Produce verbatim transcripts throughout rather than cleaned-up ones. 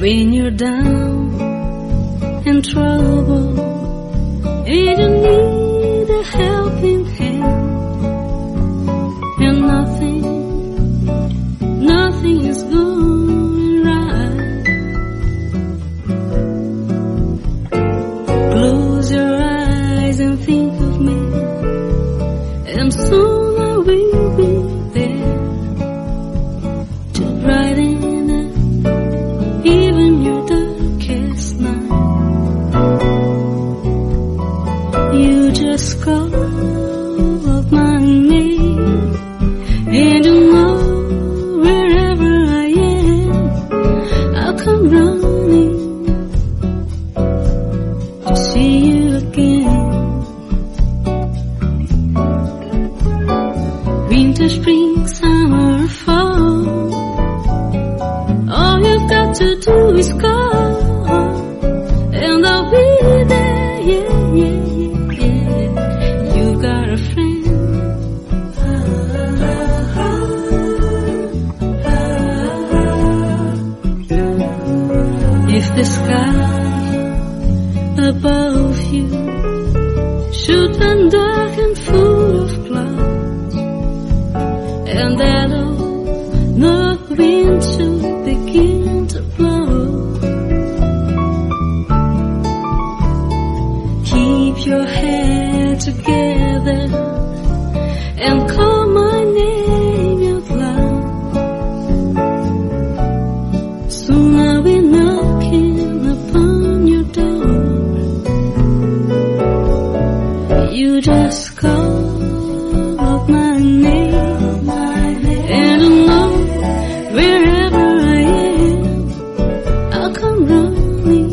when you're down in trouble and you need a helping hand, and nothing, nothing is going right. Close your eyes and think of me, and soon I will be there to brighten up even your darkest night. You just call out my name, and you know wherever I am, I'll come running to see you again. Winter, spring, summer, or fall, all you've got to do is call, and I'll be there, yeah, yeah, yeah, yeah. You've got a friend. If the sky above you should turn dark and full of clouds, and that old north wind should begin to blow, keep your head together and call my name out loud. Soon I'll be knocking upon your door. You just call out my name, and I know wherever I am, I'll come running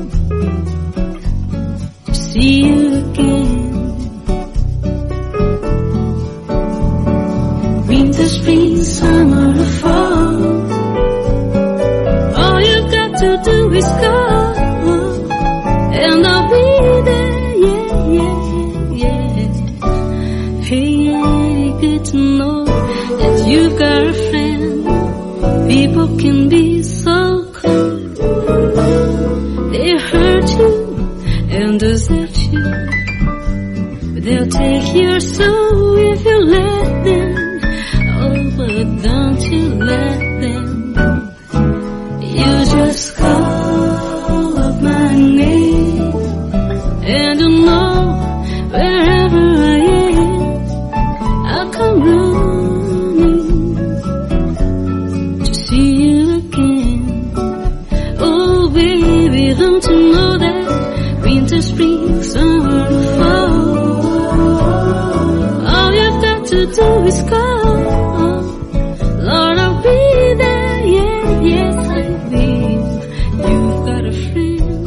to see you again. Winter, spring, summer, or fall, all you've got to do is call, and I'll be there, yeah, yeah, yeah. Hey, ain't it good to know that you've got a friend? People can be so cold, they hurt you and desert you, but they'll take your soul if you let them. Oh, but don't you let them. You just call up my name, and you know wherever I am, I'll come running to see you again. Oh baby, don't you know that winter, spring, summer, or fall, all you've got to do is call. Lord, I'll be there, yeah, yes I will. You've got a friend.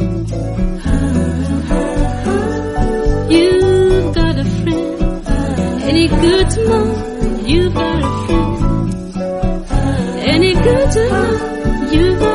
You've got a friend. Any good to know? You've got a friend. Any good to know? You've got